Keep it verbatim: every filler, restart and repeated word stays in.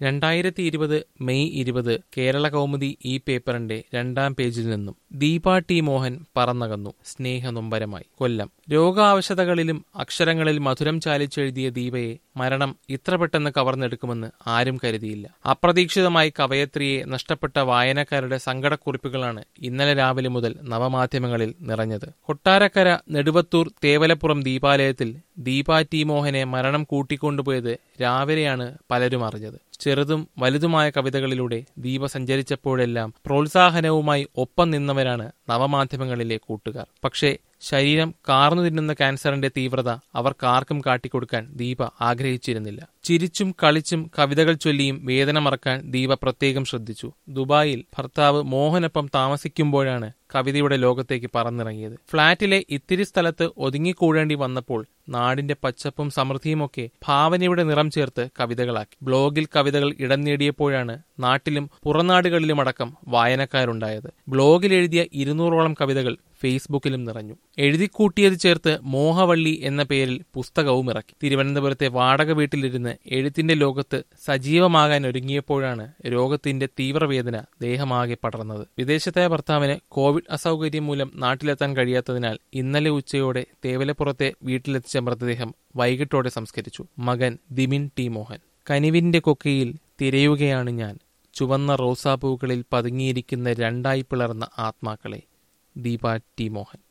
രണ്ടായിരത്തി ഇരുപത് മെയ് ഇരുപത് കേരള കൗമുദി ഈ പേപ്പറിന്റെ രണ്ടാം പേജിൽ നിന്നും ദീപ ടി മോഹൻ പറന്നകന്നു സ്നേഹനൊമ്പരമായി. കൊല്ലം. രോഗാവശതകളിലും അക്ഷരങ്ങളിൽ മധുരം ചാലിച്ചെഴുതിയ ദീപയെ മരണം ഇത്ര പെട്ടെന്ന് കവർന്നെടുക്കുമെന്ന് ആരും കരുതിയില്ല. അപ്രതീക്ഷിതമായി കവയത്രിയെ നഷ്ടപ്പെട്ട വായനക്കാരുടെ സങ്കടക്കുറിപ്പുകളാണ് ഇന്നലെ രാവിലെ മുതൽ നവമാധ്യമങ്ങളിൽ നിറഞ്ഞത്. കൊട്ടാരക്കര നെടുവത്തൂർ തേവലപ്പുറം ദീപാലയത്തിൽ ദീപ ടി മോഹനെ മരണം കൂട്ടിക്കൊണ്ടുപോയത് രാവിലെയാണ് പലരും അറിഞ്ഞത്. ചെറുതും വലുതുമായ കവിതകളിലൂടെ ദീപ സഞ്ചരിച്ചപ്പോഴെല്ലാം പ്രോത്സാഹനവുമായി ഒപ്പം നിന്നവരാണ് നവമാധ്യമങ്ങളിലെ കൂട്ടുകാർ. പക്ഷേ ശരീരം കാർന്നു തിന്നുന്ന ക്യാൻസറിന്റെ തീവ്രത അവർക്കാർക്കും കാട്ടിക്കൊടുക്കാൻ ദീപ ആഗ്രഹിച്ചിരുന്നില്ല. ചിരിച്ചും കളിച്ചും കവിതകൾ ചൊല്ലിയും വേദന മറക്കാൻ ദീപ പ്രത്യേകം ശ്രദ്ധിച്ചു. ദുബായിൽ ഭർത്താവ് മോഹനൊപ്പം താമസിക്കുമ്പോഴാണ് കവിതയുടെ ലോകത്തേക്ക് പറന്നിറങ്ങിയത്. ഫ്ളാറ്റിലെ ഇത്തിരി സ്ഥലത്ത് ഒതുങ്ങിക്കൂടേണ്ടി വന്നപ്പോൾ നാടിന്റെ പച്ചപ്പും സമൃദ്ധിയുമൊക്കെ ഭാവനയുടെ നിറം ചേർത്ത് കവിതകളാക്കി. ബ്ലോഗിൽ കവിതകൾ ഇടം നേടിയപ്പോഴാണ് നാട്ടിലും പുറനാടുകളിലുമടക്കം വായനക്കാരുണ്ടായത്. ബ്ലോഗിൽ എഴുതിയ ഇരുന്നൂറോളം കവിതകൾ ഫേസ്ബുക്കിലും നിറഞ്ഞു. എഴുതിക്കൂട്ടിയത് ചേർത്ത് മോഹവള്ളി എന്ന പേരിൽ പുസ്തകവും ഇറക്കി. തിരുവനന്തപുരത്തെ വാടക വീട്ടിലിരുന്ന് എഴുത്തിന്റെ ലോകത്ത് സജീവമാകാൻ ഒരുങ്ങിയപ്പോഴാണ് രോഗത്തിന്റെ തീവ്രവേദന ദേഹമാകെ പടർന്നത്. വിദേശത്തായ ഭർത്താവിന് കോവിഡ് അസൗകര്യം മൂലം നാട്ടിലെത്താൻ കഴിയാത്തതിനാൽ ഇന്നലെ ഉച്ചയോടെ തേവലപ്പുറത്തെ വീട്ടിലെത്തിച്ച മൃതദേഹം വൈകിട്ടോടെ സംസ്കരിച്ചു. മകൻ ദിമിൻ ടി മോഹൻ. കനിവിന്റെ കൊക്കയിൽ തിരയുകയാണ് ഞാൻ, ചുവന്ന റോസാപ്പൂക്കളിൽ പതുങ്ങിയിരിക്കുന്ന രണ്ടായി പിളർന്ന ആത്മാക്കളെ. ദീപ ടി മോഹൻ.